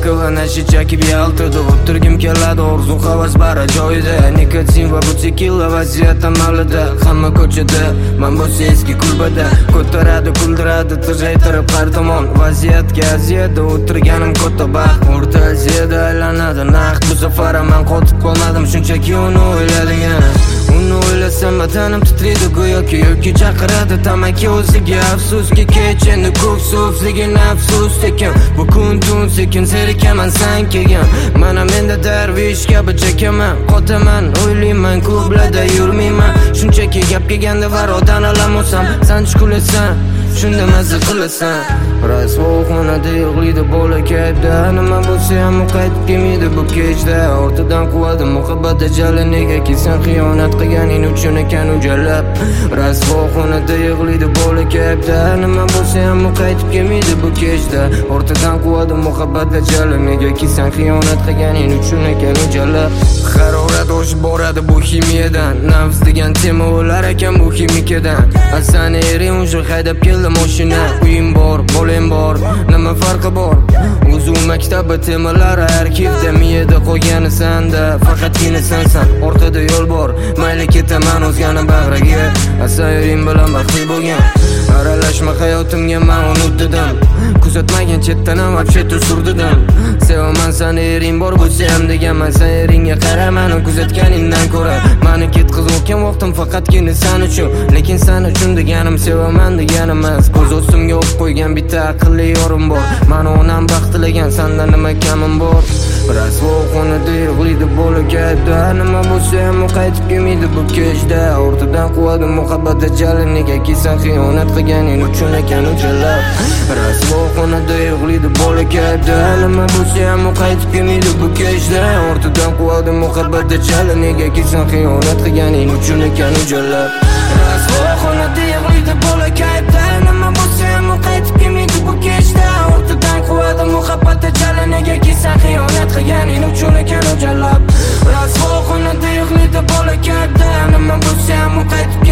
va nasha chakib yaltirdi. O'tirgim keladi, orzu havas bara joyida. Nikotin va butikilla vaziyat amalida. Hamma ko'chada, men bo'lsa eski kulbada. Ko'taradi, kuldiradi, tiraytirib har tomon. Vaziyatga aziyatda o'tirganim katta baxt. O'rta Aziyada aylanadi naqd. Bu safar men qotib qolmadim, shunchaki uni o'yladim yana. Uni o'ylasam batanim titraydi go'yoki yoki chaqiradi tamaki o'ziga. Afsuski kech endi ko'p so'zligin afsus sekin. Bu kun tun sekin serikaman san kelgan. Mana menda darvish kabi chekaman. Qotaman, o'ylayman, ko'plada yurmayman. Shunchaki gap kelganda varodan olamo'sam, san chukulasan, shunda mazza qilasan. Rasvoxonada yig'laydi bola kayfda. Nima bo'lsa ham u qaytib kelmaydi bu kechda. Ortidan quvadi muhabbatda jala negaki sen xiyonat qilganing uchun ekan u jalab. Rasvoxonada yig'laydi bola kayfda. Nima bo'lsa ham u qaytib kelmaydi bu kechda. Ortidan quvadi muhabbatda jala negaki sen xiyonat qilganing uchun ekan u jalab. Harorat oshib boradi bu ximiyadan. Nafs degan tema o'lar ekan bu ximikadan. Asani ering уже haydab keldi mashina. Uyim bor, bolam bor, nima farqi bor? O'zi maktabi temalari arkivda, miyada qolgani sanda, faqatgina sensan. Orqada yo'l bor, mayli ketaman o'zgani bag'riga. Asayring bilan baxtli bo'lgan. Aralashma hayotimga men unutdim. Kuzatmagan chetdan ham вообще-то surdidim. Sevaman seni ering bor bo'lsa ham deganman. Sen eringga qaraman, kuzatganingdan ko'ra. Meni ketkizmoqdan vaqtim faqatgina sen uchun. Lekin sen uchun deganim sevaman deganim emas. Ko'z ostimga o'q qo'ygan bitta aqlli yorim bor. Meni onam baxtlagan, sendan nima kamim bor? Rasvoxonada yig'laydi bola kayfda. Nima bo'lsa ham u qaytib kelmaydi bu kechda. Ortidan quvadi muhabbatda jala negaki sen xiyonat qilganing uchun ekan u jalab. Rasvoxonada yig'laydi bola kayfda. Nima bo'lsa ham u qaytib kelmaydi bu kechda. Ortidan quvadi muhabbatda jala negaki sen xiyonat qilganing uchun ekan u jalab. Rasvoxonada yig'laydi bola kayfda. Nima bo'lsa ham u qaytib kelmaydi bu kechda. Ortidan quvadi muhabbatda jala negaki sen xiyonat qilganing uchun ekan u jalab. Rasvoxonada yig'laydi bola kayfda. Nima bo'lsa ham u qaytib